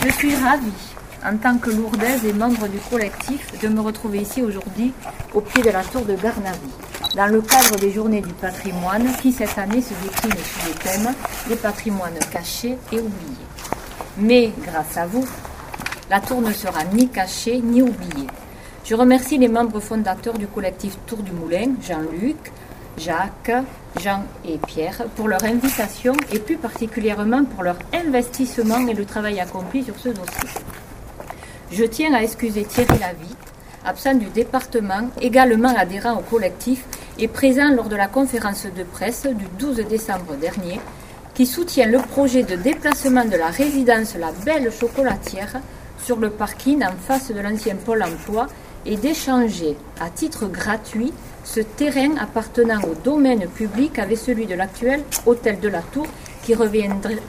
Je suis ravie, en tant que Lourdaise et membre du collectif, de me retrouver ici aujourd'hui au pied de la tour de Garnavy, dans le cadre des Journées du patrimoine qui cette année se déclinent sous le thème « Les patrimoines cachés et oubliés ». Mais, grâce à vous, la tour ne sera ni cachée ni oubliée. Je remercie les membres fondateurs du collectif Tour du Moulin, Jean-Luc, Jacques, Jean et Pierre, pour leur invitation et plus particulièrement pour leur investissement et le travail accompli sur ce dossier. Je tiens à excuser Thierry Lavitte, absent du département, également adhérent au collectif et présent lors de la conférence de presse du 12 décembre dernier, qui soutient le projet de déplacement de la résidence La Belle Chocolatière sur le parking en face de l'ancien Pôle emploi et d'échanger à titre gratuit ce terrain appartenant au domaine public avec celui de l'actuel hôtel de la Tour qui reviendrait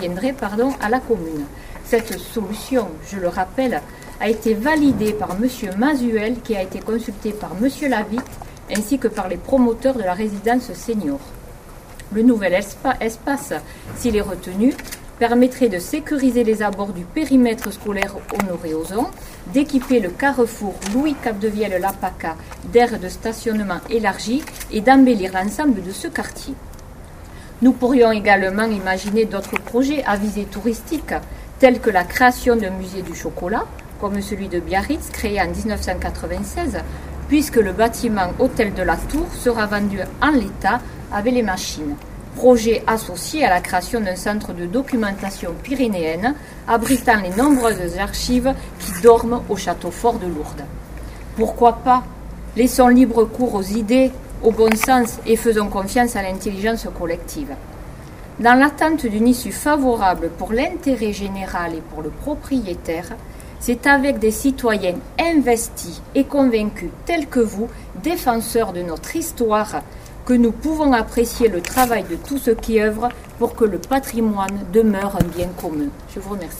à la commune. Cette solution, je le rappelle, a été validée par M. Mazuel qui a été consulté par M. Lavitte ainsi que par les promoteurs de la résidence senior. Le nouvel espace, s'il est retenu, permettrait de sécuriser les abords du périmètre scolaire Honoré-Ozon, d'équiper le carrefour Louis-Capdevielle-Lapaca d'aires de stationnement élargies et d'embellir l'ensemble de ce quartier. Nous pourrions également imaginer d'autres projets à visée touristique, tels que la création d'un musée du chocolat, comme celui de Biarritz, créé en 1996, puisque le bâtiment Hôtel de la Tour sera vendu en l'état avec les machines. Projet associé à la création d'un centre de documentation pyrénéenne abritant les nombreuses archives qui dorment au château fort de Lourdes. Pourquoi pas? Laissons libre cours aux idées, au bon sens et faisons confiance à l'intelligence collective. Dans l'attente d'une issue favorable pour l'intérêt général et pour le propriétaire, c'est avec des citoyens investis et convaincus tels que vous, défenseurs de notre histoire, que nous pouvons apprécier le travail de tous ceux qui œuvrent pour que le patrimoine demeure un bien commun. Je vous remercie.